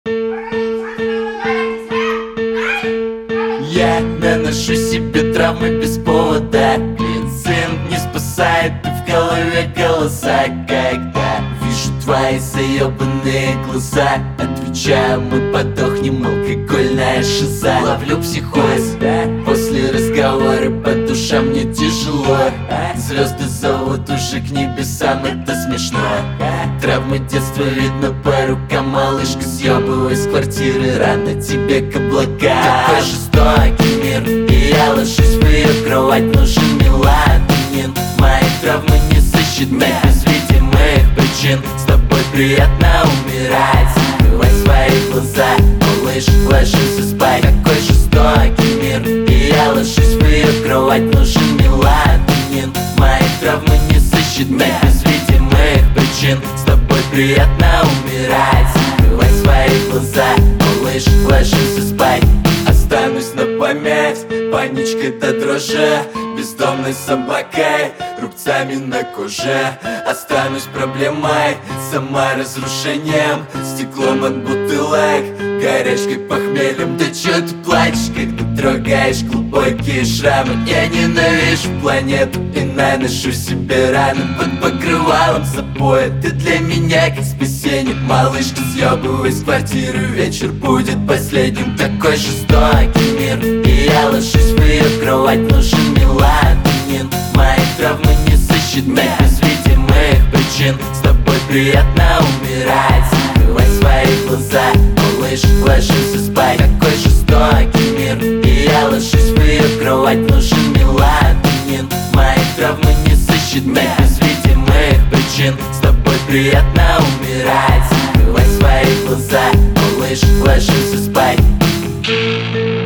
Я наношу себе травмы без повода. Глицин не спасает, и в голове голоса. Когда вижу твои заебанные глаза, отвечаю, мы подохнем, алкогольная шиза. Ловлю психоз, после разговора по душам мне тяжело. Звезды зовут уже к небесам, это смешно. Травмы детства видно по рукам, малышка, съебывай с квартиры, рано тебе каблука. Какой жестокий мир, и я ложусь в ее кровать, нужен мелатонин. Мои травмы не сосчитать без видимых причин. С тобой приятно умирать, закрывай свои глаза, малыш, ложимся спать. Какой жестокий мир, и я ложусь в ее кровать, нужен мелатонин. Мои травмы не сосчитать без видимых причин. С тобой приятно умирать, закрывай свои глаза, малыш, ложимся спать. Останусь на память, паничкой до дрожи, бездомной собакой, рубцами на коже. Останусь проблемой, саморазрушением, стеклом от бутылок, горячкой, похмельем. Да чё ты плачешь, когда трогаешь глубокие шрамы? Я ненавижу планету и наношу себе раны под покрывалом запоя. Ты для меня как спасение, малышка, съебывай с квартиры, вечер будет последним. Такой жестокий мир, и я ложусь в ее кровать, нужен мелатонин. Мои травмы не сосчитать без видимых причин. С тобой приятно умирать, закрывай свои глаза, малыш, ложимся спать. Какой жестокий мир, и я ложусь в ее кровать, нужен мелатонин. Мои травмы не сосчитать без видимых причин. С тобой приятно умирать, закрывай свои глаза, малыш, ложимся спать.